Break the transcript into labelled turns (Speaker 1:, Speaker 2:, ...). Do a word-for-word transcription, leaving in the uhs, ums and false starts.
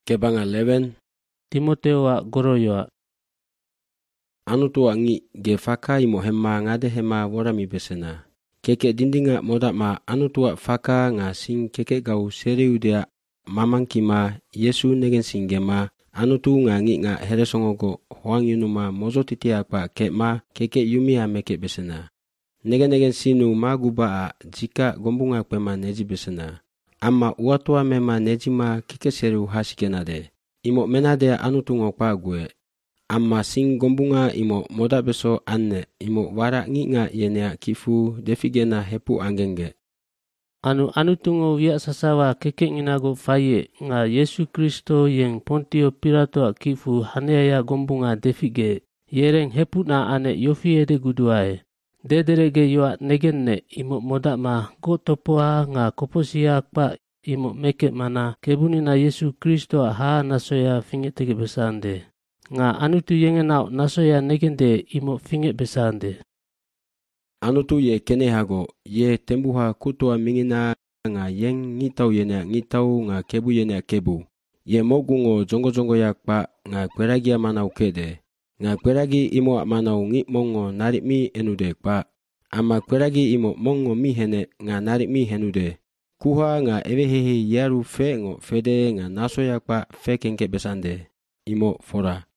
Speaker 1: Kebanga eleven.
Speaker 2: Timoteo wa goroyoa.
Speaker 1: Anutu wa ngi ge faka imo hema ngade hema worami besena. Keke dindinga moda ma anutu wa faka nga sing keke gau seriudea mamangkima Yesu negen singema anutu nga ngi nga heresongogo hoang yunuma mozo titia pa kema keke yumia meke besena. Negen negen sinu magubaa jika gombunga kwema neji besena. Amma uatua mema nejima kike seru hasikenade. Imo menade anutu ngokpa gue. Amma sing gombunga imo moda beso anne imo wara nginga yenea kifu defigena hepu angenge.
Speaker 2: Anu anutungo via sasawa keke nginago faye nga Yesu Kristo yang Pontio Pilato kifu haneaya gombunga defige yereng hepu na ane yofiede guduae. Dederege yoa negenne imo moda ma go topoa nga koposia pa imo meke mana kebunina Yesu Kristo ha nasoya fingetege besande. Nga anutu yengenau nasoya negende imo finge besande.
Speaker 1: Anutu ye kenehago ye tembuha kutua mingina nga yeng ngitau yenea ngitau nga kebu yenea kebu. Ye mogungo zongo zongo yakpa nga kweragia manau kede. Nga kweragi imo manau ngi mongo narik mi enude kwa. Ama kweragi imo mongo mi hene nga narik mi henude. Kuha nga ewehehe yaru fe ngo fede nga nasoya kwa fe kenke besande. Imo fora.